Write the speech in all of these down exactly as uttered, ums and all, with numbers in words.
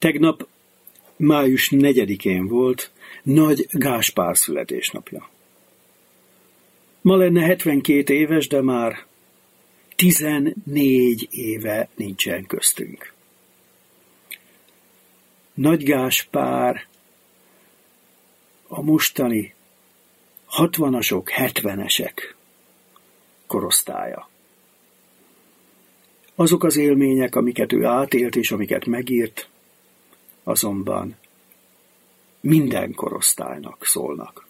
Tegnap május negyedikén volt Nagy Gáspár születésnapja. Ma lenne hetvenkét éves, de már tizennégy éve nincsen köztünk. Nagy Gáspár a mostani hatvanasok, hetvenesek korosztálya. Azok az élmények, amiket ő átélt és amiket megírt, azonban minden korosztálynak szólnak.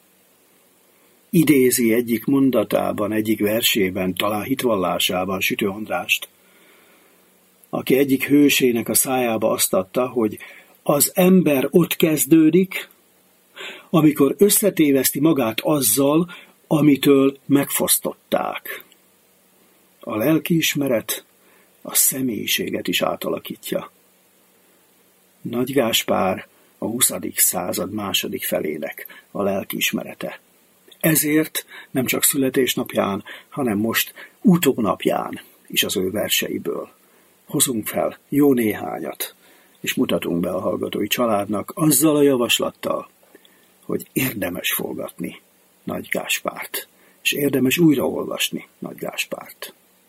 Idézi egyik mondatában, egyik versében, talán hitvallásában Sütő Andrást, aki egyik hősének a szájába azt adta, hogy az ember ott kezdődik, amikor összetéveszti magát azzal, amitől megfosztották. A lelkiismeret a személyiséget is átalakítja. Nagy Gáspár a huszadik század második felének a lelkiismerete. Ezért nem csak születésnapján, hanem most utónapján is az ő verseiből hozunk fel jó néhányat, és mutatunk be a hallgatói családnak azzal a javaslattal, hogy érdemes forgatni Nagy Gáspárt, és érdemes újraolvasni Nagy Gáspárt.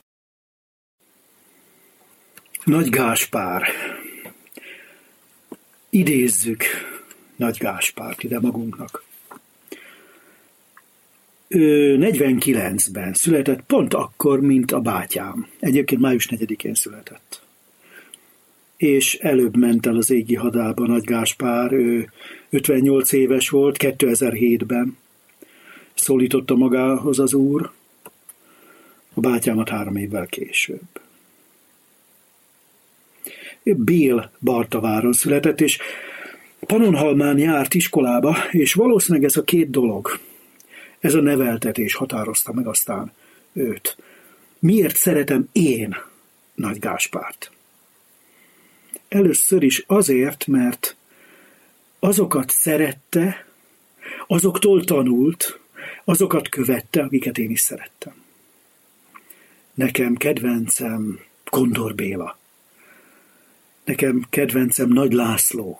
Nagy Gáspár. Idézzük Nagy Gáspárt ide magunknak. Ő negyvenkilencben született, pont akkor, mint a bátyám. Egyébként május negyedikén született. És előbb ment el az égi hadába Nagy Gáspár, ő ötvennyolc éves volt, kétezer-hétben szólította magához az Úr, a bátyámat három évvel később. Bél Bartaváron született, és Pannonhalmán járt iskolába, és valószínűleg ez a két dolog, ez a neveltetés határozta meg aztán őt. Miért szeretem én Nagy Gáspárt? Először is azért, mert azokat szerette, azoktól tanult, azokat követte, akiket én is szerettem. Nekem kedvencem Kondor Béla. Nekem kedvencem Nagy László.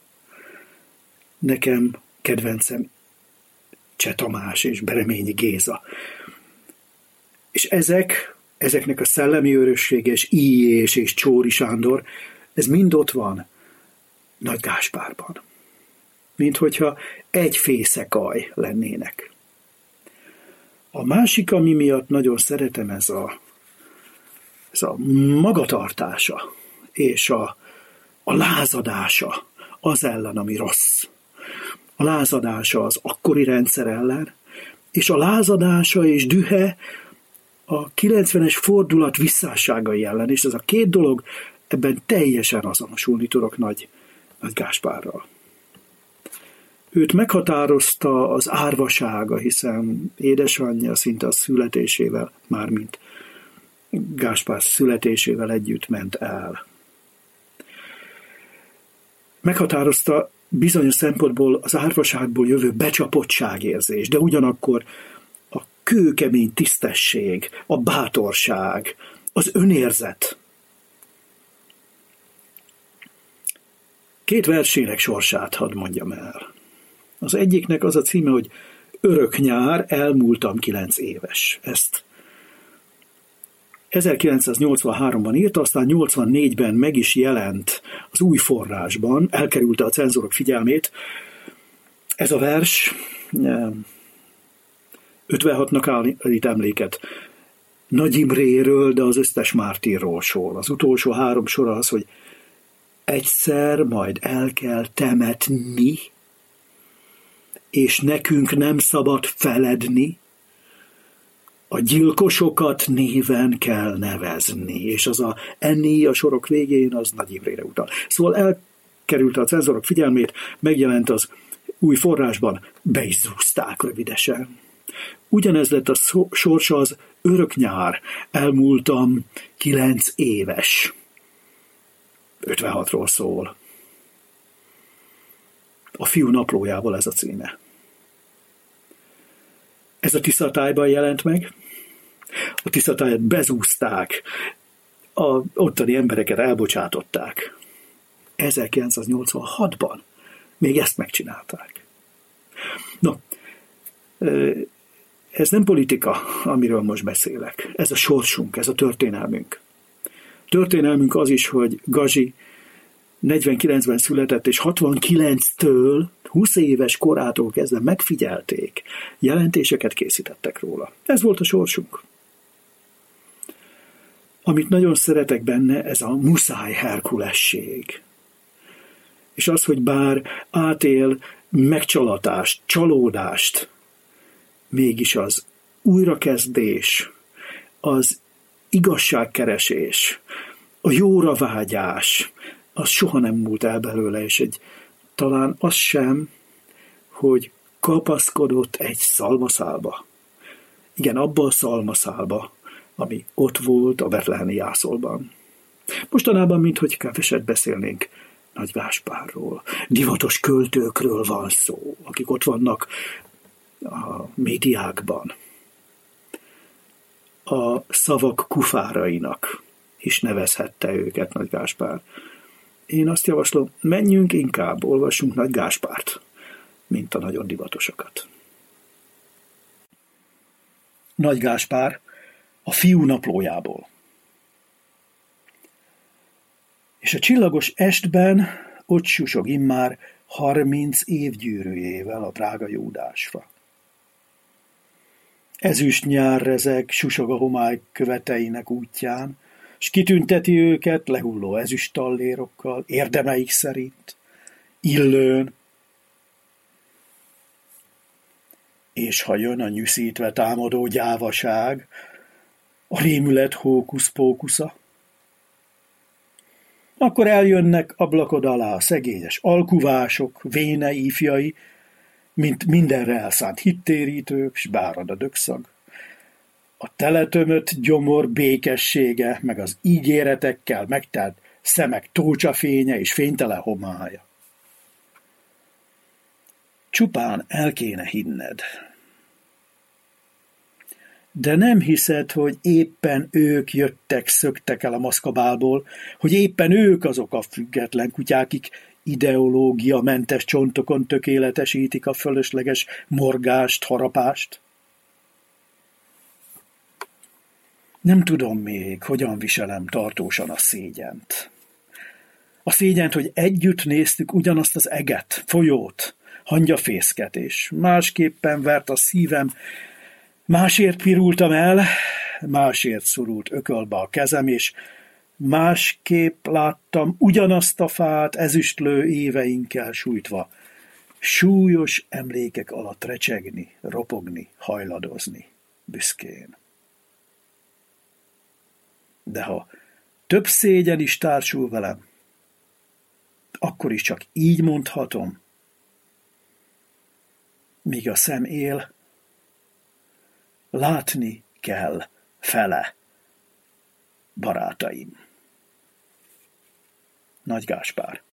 Nekem kedvencem Cseh Tamás és Bereményi Géza. És ezek, ezeknek a szellemi öröksége, és Illyés és Csóri Sándor, ez mind ott van Nagy Gáspárban. Mint hogyha egy fészekaj lennének. A másik, ami miatt nagyon szeretem, ez a, ez a magatartása, és a, a lázadása az ellen, ami rossz. A lázadása az akkori rendszer ellen, és a lázadása és dühe a kilencvenes fordulat visszásságai ellen, és ez a két dolog, ebben teljesen azonosulni tudok Nagy, Nagy Gáspárral. Őt meghatározta az árvasága, hiszen édesanyja szinte a születésével, mármint Gáspár születésével együtt ment el. Meghatározta bizonyos szempontból az árvaságból jövő becsapottságérzés, de ugyanakkor a kőkemény tisztesség, a bátorság, az önérzet. Két versének sorsát hadd mondjam el. Az egyiknek az a címe, hogy Örök nyár, elmúltam kilenc éves. Ezt ezerkilencszáznyolcvanháromban írta, aztán nyolcvannégyben meg is jelent az Új Forrásban, elkerülte a cenzorok figyelmét. Ez a vers ötvenhatnak állít emléket Nagy Imréről, de az összes mártírról szól. Az utolsó három sora az, hogy egyszer majd el kell temetni, és nekünk nem szabad feledni, a gyilkosokat néven kell nevezni, és az a enni a sorok végén az Nagy Imrére utal. Szóval elkerülte a cenzorok figyelmét, megjelent az Új Forrásban, be is zúzták rövidesen. Ugyanez lett a sorsa az Örök nyár, elmúltam kilenc éves. ötvenhatról szól. A fiú naplójával ez a címe. Ez a Tiszatályban jelent meg. A Tiszatályat bezúzták, a ottani embereket elbocsátották. ezerkilencszáznyolcvanhatban még ezt megcsinálták. No, ez nem politika, amiről most beszélek. Ez a sorsunk, ez a történelmünk. Történelmünk az is, hogy Gazi negyvenkilencben született, és hatvankilenctől, húsz éves korától kezdve megfigyelték, jelentéseket készítettek róla. Ez volt a sorsunk. Amit nagyon szeretek benne, ez a muszáj herkulesség. És az, hogy bár átél megcsalatást, csalódást, mégis az újrakezdés, az igazságkeresés, a jóra vágyás, az soha nem múlt el belőle, és egy, talán az sem, hogy kapaszkodott egy szalmaszálba. Igen, abba a szalmaszálba, ami ott volt a betlehemi jászolban. Mostanában, minthogy keveset beszélnénk Nagy Gáspárról, divatos költőkről van szó, akik ott vannak a médiákban. A szavak kufárainak is nevezhette őket Nagy Gáspár. Én azt javaslom, menjünk inkább, olvassunk Nagy Gáspárt, mint a nagyon divatosokat. Nagy Gáspár a fiú naplójából. És a csillagos estben ott susog immár harminc év gyűrűjével a drága Júdásfa. Ezüst nyár rezeg susog a homály követeinek útján, s kitünteti őket lehulló ezüst tallérokkal, érdemeik szerint, illőn. És ha jön a nyűszítve támadó gyávaság, a rémület hókusz-pókusza, akkor eljönnek ablakod alá a szegényes alkuvások, véne ifjai, mint mindenre elszánt hittérítők, s bárad a dögszag. A teletömött gyomor békessége, meg az ígéretekkel megtelt szemek tócsafénye és fénytelen homálya. Csupán el kéne hinned. De nem hiszed, hogy éppen ők jöttek, szöktek el a maszkabálból, hogy éppen ők azok a független kutyák, akik ideológiamentes csontokon tökéletesítik a fölösleges morgást, harapást? Nem tudom még, hogyan viselem tartósan a szégyent. A szégyent, hogy együtt néztük ugyanazt az eget, folyót, hangyafészket, és másképpen vert a szívem, másért pirultam el, másért szorult ökölbe a kezem, és másképp láttam ugyanazt a fát ezüstlő éveinkkel sújtva, súlyos emlékek alatt recsegni, ropogni, hajladozni, büszkén. De ha több szégyen is társul velem, akkor is csak így mondhatom, míg a szem él, látni kell fele, barátaim. Nagy Gáspár.